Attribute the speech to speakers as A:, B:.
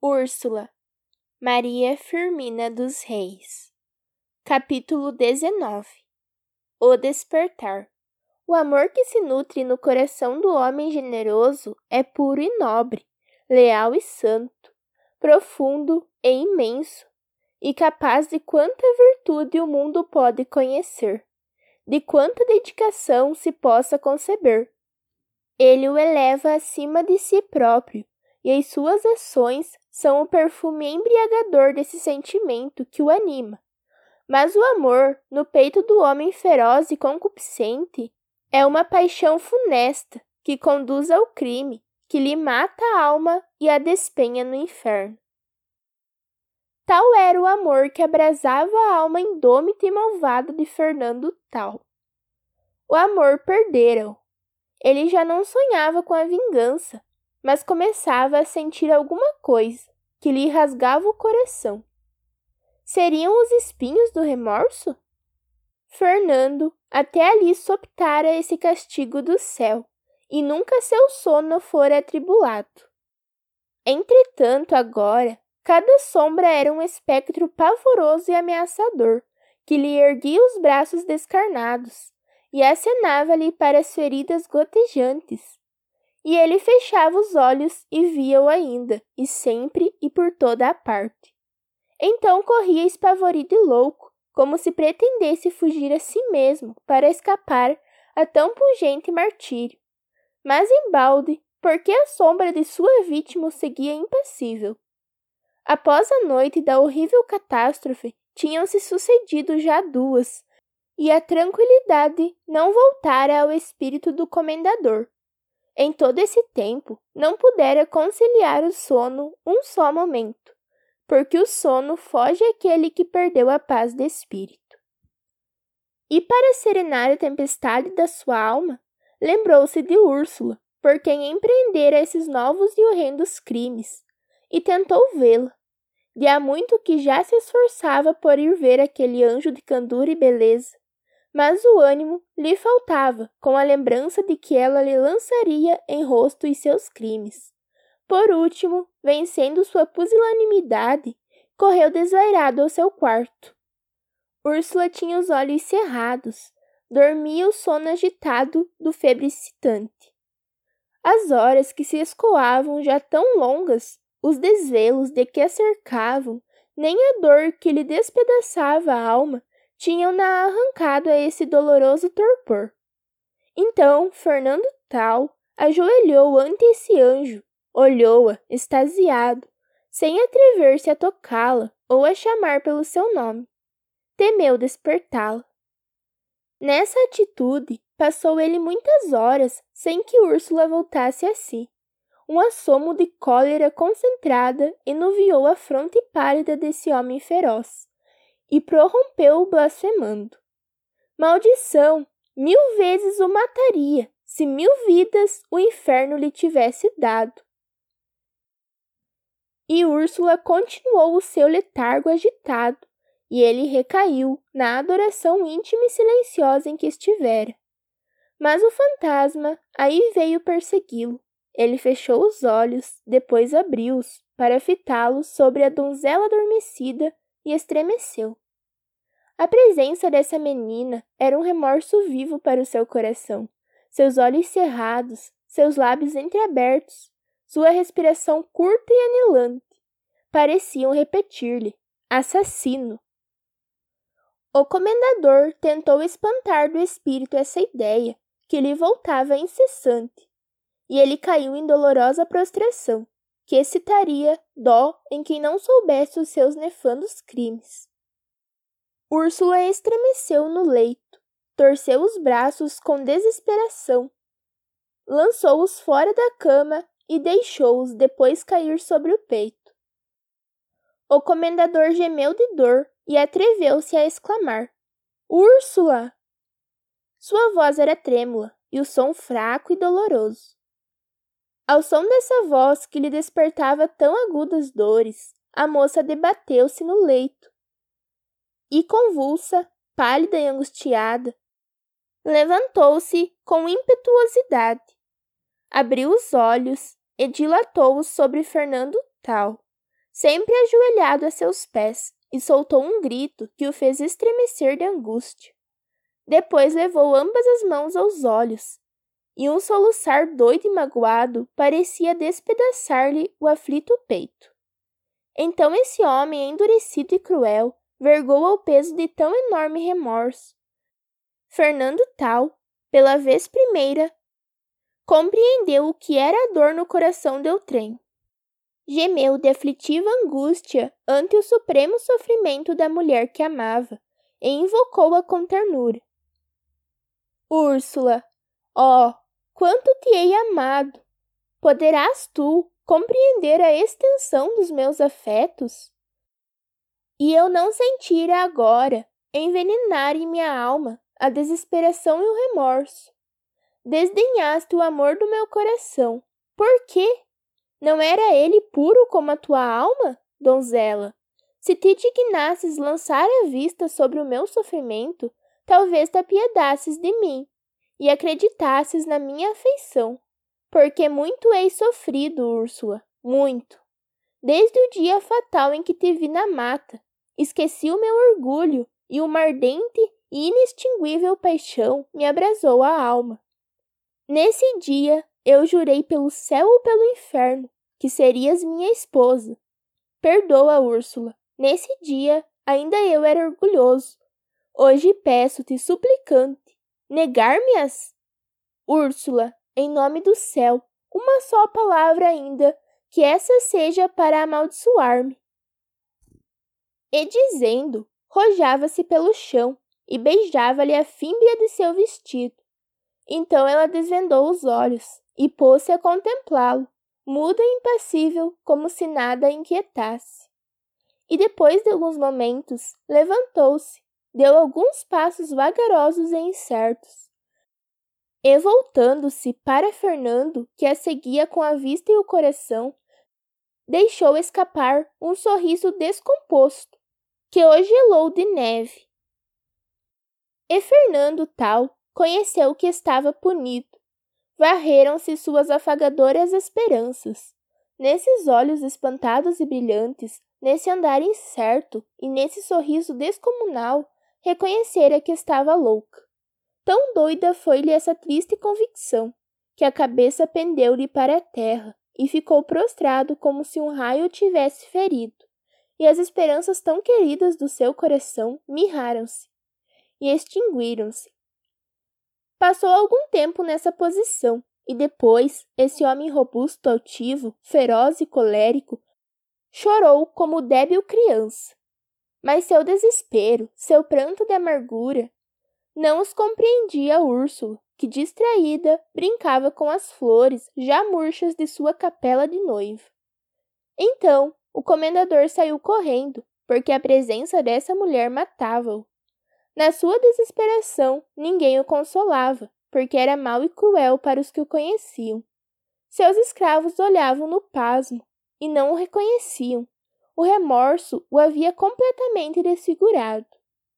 A: Úrsula, Maria Firmina dos Reis. Capítulo 19. O despertar. O amor que se nutre no coração do homem generoso é puro e nobre, leal e santo, profundo e imenso, e capaz de quanta virtude o mundo pode conhecer, de quanta dedicação se possa conceber. Ele o eleva acima de si próprio, e as suas ações são o perfume embriagador desse sentimento que o anima. Mas o amor, no peito do homem feroz e concupiscente, é uma paixão funesta que conduz ao crime, que lhe mata a alma e a despenha no inferno. Tal era o amor que abrasava a alma indômita e malvada de Fernando Tal. O amor perdera-o. Ele já não sonhava com a vingança, mas começava a sentir alguma coisa que lhe rasgava o coração. Seriam os espinhos do remorso? Fernando até ali soptara esse castigo do céu, e nunca seu sono fora atribulado. Entretanto, agora, cada sombra era um espectro pavoroso e ameaçador, que lhe erguia os braços descarnados, e acenava-lhe para as feridas gotejantes. E ele fechava os olhos e via-o ainda, e sempre e por toda a parte. Então corria espavorido e louco, como se pretendesse fugir a si mesmo para escapar a tão pungente martírio. Mas embalde, porque a sombra de sua vítima o seguia impassível. Após a noite da horrível catástrofe, tinham-se sucedido já duas, e a tranquilidade não voltara ao espírito do comendador. Em todo esse tempo, não pudera conciliar o sono um só momento, porque o sono foge àquele que perdeu a paz de espírito. E para serenar a tempestade da sua alma, lembrou-se de Úrsula, por quem empreendera esses novos e horrendos crimes, e tentou vê-la. De há muito que já se esforçava por ir ver aquele anjo de candura e beleza, mas o ânimo lhe faltava com a lembrança de que ela lhe lançaria em rosto os seus crimes. Por último, vencendo sua pusilanimidade, correu desvairado ao seu quarto. Úrsula tinha os olhos cerrados, dormia o sono agitado do febricitante. As horas que se escoavam já tão longas, os desvelos de que a cercavam, nem a dor que lhe despedaçava a alma, tinham-na arrancado a esse doloroso torpor. Então, Fernando Tal ajoelhou ante esse anjo, olhou-a, extasiado, sem atrever-se a tocá-la ou a chamar pelo seu nome. Temeu despertá-la. Nessa atitude, passou ele muitas horas sem que Úrsula voltasse a si. Um assomo de cólera concentrada enuviou a fronte pálida desse homem feroz, e prorrompeu blasfemando. Maldição! 1000 vezes o mataria, se 1000 vidas o inferno lhe tivesse dado. E Úrsula continuou o seu letargo agitado, e ele recaiu na adoração íntima e silenciosa em que estivera. Mas o fantasma aí veio persegui-lo. Ele fechou os olhos, depois abriu-os, para fitá-los sobre a donzela adormecida, e estremeceu. A presença dessa menina era um remorso vivo para o seu coração. Seus olhos cerrados, seus lábios entreabertos, sua respiração curta e anelante, pareciam repetir-lhe: assassino. O comendador tentou espantar do espírito essa ideia, que lhe voltava incessante, e ele caiu em dolorosa prostração, que excitaria dó em quem não soubesse os seus nefandos crimes. Úrsula estremeceu no leito, torceu os braços com desesperação, lançou-os fora da cama e deixou-os depois cair sobre o peito. O comendador gemeu de dor e atreveu-se a exclamar: Úrsula! Sua voz era trêmula e o som fraco e doloroso. Ao som dessa voz que lhe despertava tão agudas dores, a moça debateu-se no leito e, convulsa, pálida e angustiada, levantou-se com impetuosidade, abriu os olhos e dilatou-os sobre Fernando Tal, sempre ajoelhado a seus pés, e soltou um grito que o fez estremecer de angústia. Depois levou ambas as mãos aos olhos, e um soluçar doido e magoado parecia despedaçar-lhe o aflito peito. Então esse homem endurecido e cruel vergou ao peso de tão enorme remorso. Fernando Tal, pela vez primeira, compreendeu o que era a dor no coração de outrem. Gemeu de aflitiva angústia ante o supremo sofrimento da mulher que amava, e invocou-a com ternura. Úrsula, oh, quanto te hei amado! Poderás tu compreender a extensão dos meus afetos? E eu não sentira agora envenenar em minha alma a desesperação e o remorso. Desdenhaste o amor do meu coração. Por quê? Não era ele puro como a tua alma, donzela? Se te dignasses lançar a vista sobre o meu sofrimento, talvez te apiedasses de mim e acreditasses na minha afeição. Porque muito hei sofrido, Úrsula, muito. Desde o dia fatal em que te vi na mata, esqueci o meu orgulho e uma ardente e inextinguível paixão me abrasou a alma. Nesse dia, eu jurei pelo céu ou pelo inferno que serias minha esposa. Perdoa, Úrsula. Nesse dia, ainda eu era orgulhoso. Hoje peço-te, suplicante, negar-me-as? Úrsula, em nome do céu, uma só palavra ainda, que essa seja para amaldiçoar-me. E dizendo, rojava-se pelo chão e beijava-lhe a fímbria de seu vestido. Então ela desvendou os olhos e pôs-se a contemplá-lo, muda e impassível, como se nada a inquietasse. E depois de alguns momentos, levantou-se, deu alguns passos vagarosos e incertos. E voltando-se para Fernando, que a seguia com a vista e o coração, deixou escapar um sorriso descomposto, que o gelou de neve. E Fernando Tal conheceu que estava punido. Varreram-se suas afagadoras esperanças. Nesses olhos espantados e brilhantes, nesse andar incerto e nesse sorriso descomunal, reconhecera que estava louca. Tão doida foi-lhe essa triste convicção, que a cabeça pendeu-lhe para a terra e ficou prostrado como se um raio o tivesse ferido, e as esperanças tão queridas do seu coração mirraram-se e extinguiram-se. Passou algum tempo nessa posição, e depois, esse homem robusto, altivo, feroz e colérico, chorou como débil criança. Mas seu desespero, seu pranto de amargura, não os compreendia Úrsula, que, distraída, brincava com as flores já murchas de sua capela de noiva. Então, o comendador saiu correndo, porque a presença dessa mulher matava-o. Na sua desesperação, ninguém o consolava, porque era mau e cruel para os que o conheciam. Seus escravos olhavam no pasmo e não o reconheciam. O remorso o havia completamente desfigurado.